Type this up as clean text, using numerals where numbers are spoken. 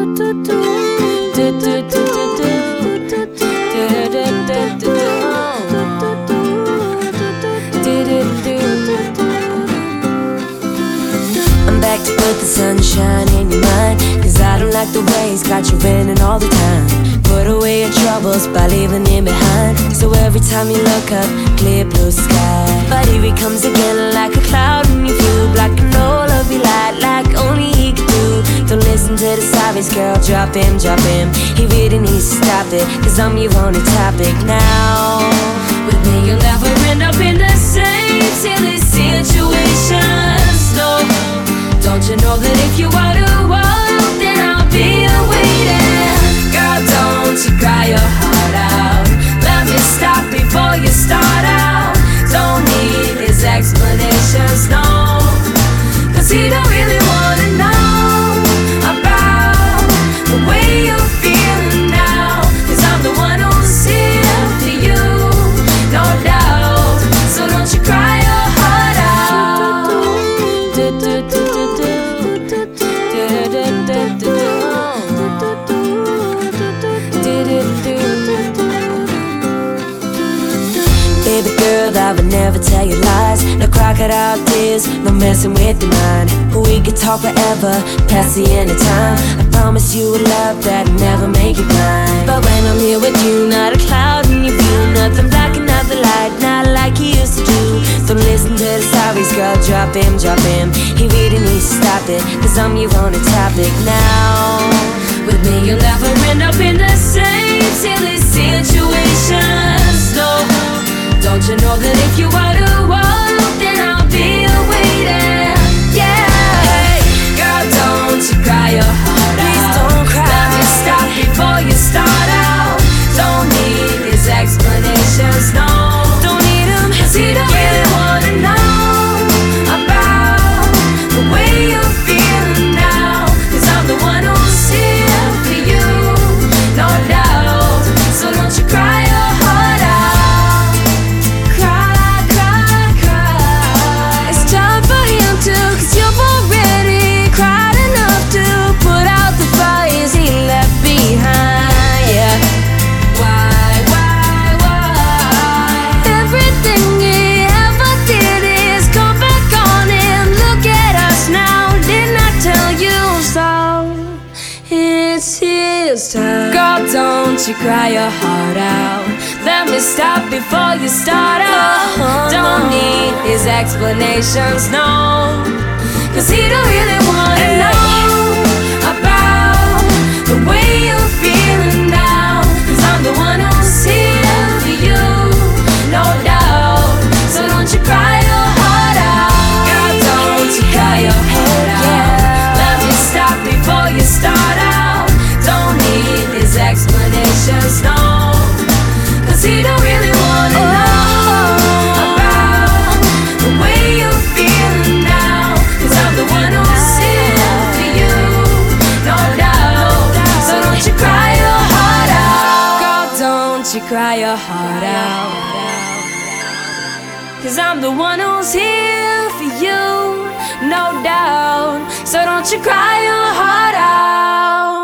I'm back to put the sunshine in your mind, 'cause I don't like the way it's got you raining all the time. Put away your troubles by leaving him behind, so every time you look up, clear blue sky. But here he comes again like a cloud in your view, blocking all of your light like only he could do. Don't listen to the sirens, girl, drop him, drop him. He really needs to stop it, 'cause I'm your only topic now. With me you'll never end up in the same silly situations, no. Don't you know that if you are to walk, then I'll be waiting? Girl, don't you cry your heart out. Let me stop before you start out. Don't need his explanations, no. 'Cause he don't really wanna know about the way you're feeling now. 'Cause I'm the one who's here for you, no doubt. So don't you cry your heart out. Baby girl, I would never tell you lies. No crocodile tears, no messing with your mind. We could talk forever, past the end of time. I promise you a love that'll never make you blind. But when I'm here with you, not a cloud in your view, nothing blocking out the light, not like he used to do. Don't listen to the sirens, girl, drop him, drop him. He really needs to stop it, 'cause I'm your only topic now. With me you'll never end up in the same silly situations, no. Don't you know that if you are to walk, then I'll be waiting? Yeah. Hey, girl, don't you cry your heart out. Please don't cry. Let me stop before you start out. Don't need his explanations, no. Don't need him, 'cause he don't really wanna know about the way you're feeling now. 'Cause I'm the one who's here for you, no doubt. So don't you cry your heart out. Cry, cry, cry. It's time for him to, 'cause you've already cried enough to put out the fires he left behind, yeah. Why? Everything he ever did is come back on him. Look at us now, didn't I tell you so? It's his time. Girl, don't you cry your heart out. Let me stop before you start out. Don't need his explanations, no. 'Cause he don't really wanna know about the way you're feeling now. 'Cause I'm the one who's here for you, no doubt. So don't you cry your heart out. Girl, don't you cry your heart out. Let me stop before you start out. Don't need his explanations, no. 'Cause he don't really wanna know about the way you're feeling now. 'Cause I'm the one who's here for you, no doubt. So don't you cry your heart out. Girl, don't you cry your heart out. 'Cause I'm the one who's here for you, no doubt. So don't you cry your heart out.